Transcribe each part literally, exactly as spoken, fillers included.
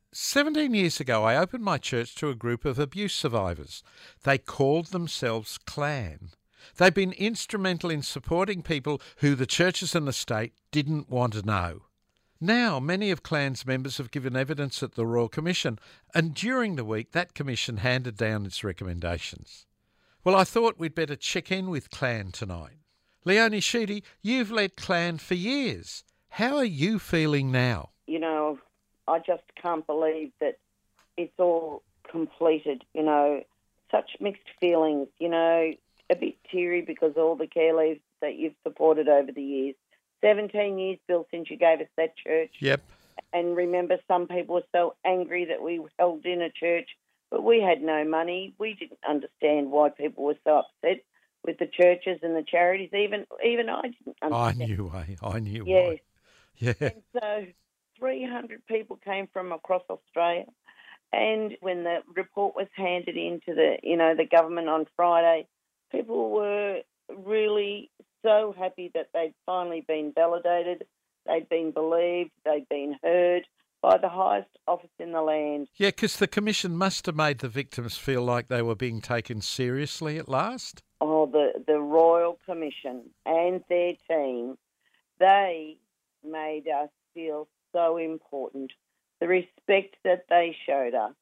seventeen years ago, I opened my church to a group of abuse survivors. They called themselves Clan. They've been instrumental in supporting people who the churches and the state didn't want to know. Now, many of Clan's members have given evidence at the Royal Commission, and during the week, that commission handed down its recommendations. Well, I thought we'd better check in with Clan tonight. Leonie Sheedy, you've led Clan for years. How are you feeling now? You know, I just can't believe that it's all completed, you know. Such mixed feelings, you know, a bit teary because all the care leave that you've supported over the years. seventeen years, Bill, since you gave us that church. Yep. And remember, some people were so angry that we held in a church, but we had no money. We didn't understand why people were so upset with the churches and the charities. Even even I didn't understand. I knew why. I knew yes. why. Yeah. And so three hundred people came from across Australia. And when the report was handed in to the, you know, the government on Friday, people were really so happy that they'd finally been validated, they'd been believed, they'd been heard by the highest office in the land. Yeah, because the Commission must have made the victims feel like they were being taken seriously at last. Oh, the, the Royal Commission and their team, they made us feel so important. The respect that they showed us,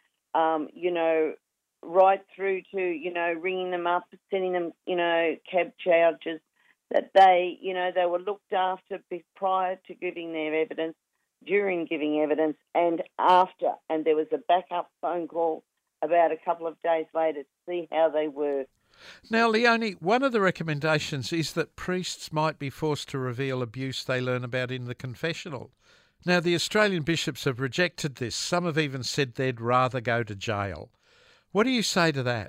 um, you know, right through to, you know, ringing them up, sending them, you know, cab charges, that they, you know, they were looked after prior to giving their evidence, during giving evidence, and after. And there was a backup phone call about a couple of days later to see how they were. Now, Leonie, one of the recommendations is that priests might be forced to reveal abuse they learn about in the confessional. Now, the Australian bishops have rejected this. Some have even said they'd rather go to jail. What do you say to that?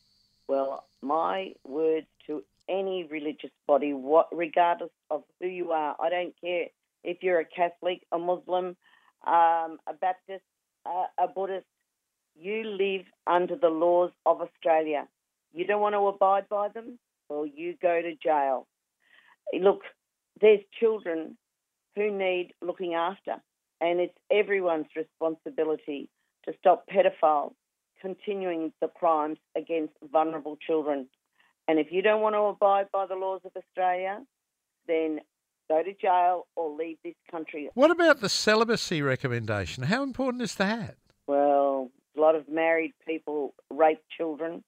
Well, my words to any religious body, what, regardless of who you are, I don't care if you're a Catholic, a Muslim, um, a Baptist, uh, a Buddhist, you live under the laws of Australia. You don't want to abide by them, well, you go to jail. Look, there's children who need looking after, and it's everyone's responsibility to stop pedophiles continuing the crimes against vulnerable children. And if you don't want to abide by the laws of Australia, then go to jail or leave this country. What about the celibacy recommendation? How important is that? Well, a lot of married people rape children,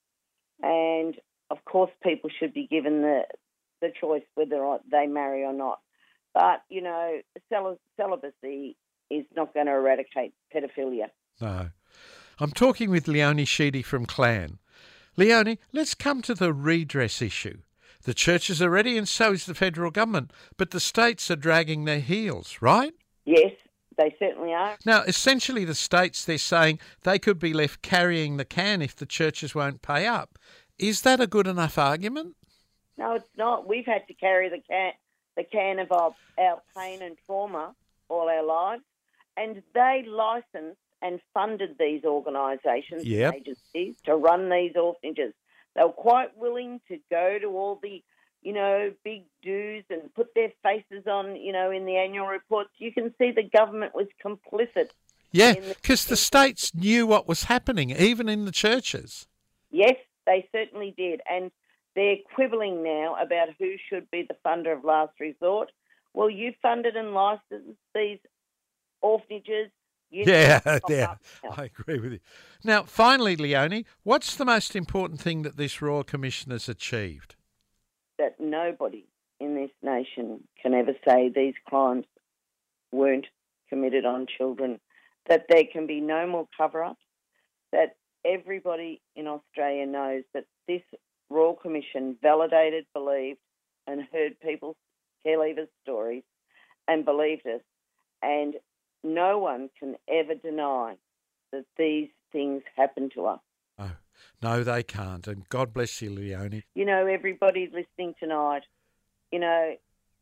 and of course people should be given the the choice whether or not they marry or not. But, you know, cel- celibacy is not going to eradicate pedophilia. No. I'm talking with Leonie Sheedy from Clan. Leonie, let's come to the redress issue. The churches are ready and so is the federal government, but the states are dragging their heels, right? Yes, they certainly are. Now, essentially the states, they're saying they could be left carrying the can if the churches won't pay up. Is that a good enough argument? No, it's not. We've had to carry the can, the can of our, our pain and trauma all our lives, and they licensed and funded these organisations yep. and agencies to run these orphanages. They were quite willing to go to all the, you know, big dues and put their faces on, you know, in the annual reports. You can see the government was complicit. Yeah, because the, the states knew what was happening, even in the churches. Yes, they certainly did. And they're quibbling now about who should be the funder of last resort. Well, you funded and licensed these orphanages. You yeah, yeah, I agree with you. Now, finally, Leonie, what's the most important thing that this Royal Commission has achieved? That nobody in this nation can ever say these crimes weren't committed on children, that there can be no more cover-ups, that everybody in Australia knows that this Royal Commission validated, believed and heard people's care leavers' stories and believed us, and no one can ever deny that these things happen to us. No, no, they can't. And God bless you, Leonie. You know, everybody listening tonight, you know,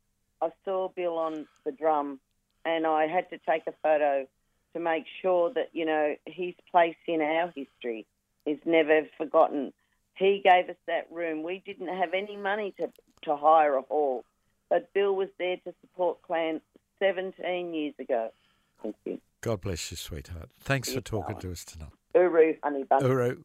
I saw Bill on the drum and I had to take a photo to make sure that, you know, his place in our history is never forgotten. He gave us that room. We didn't have any money to, to hire a hall, but Bill was there to support Clan seventeen years ago. Thank you. God bless you, sweetheart. Thanks for talking to us tonight. Uru, honey bun. Uru.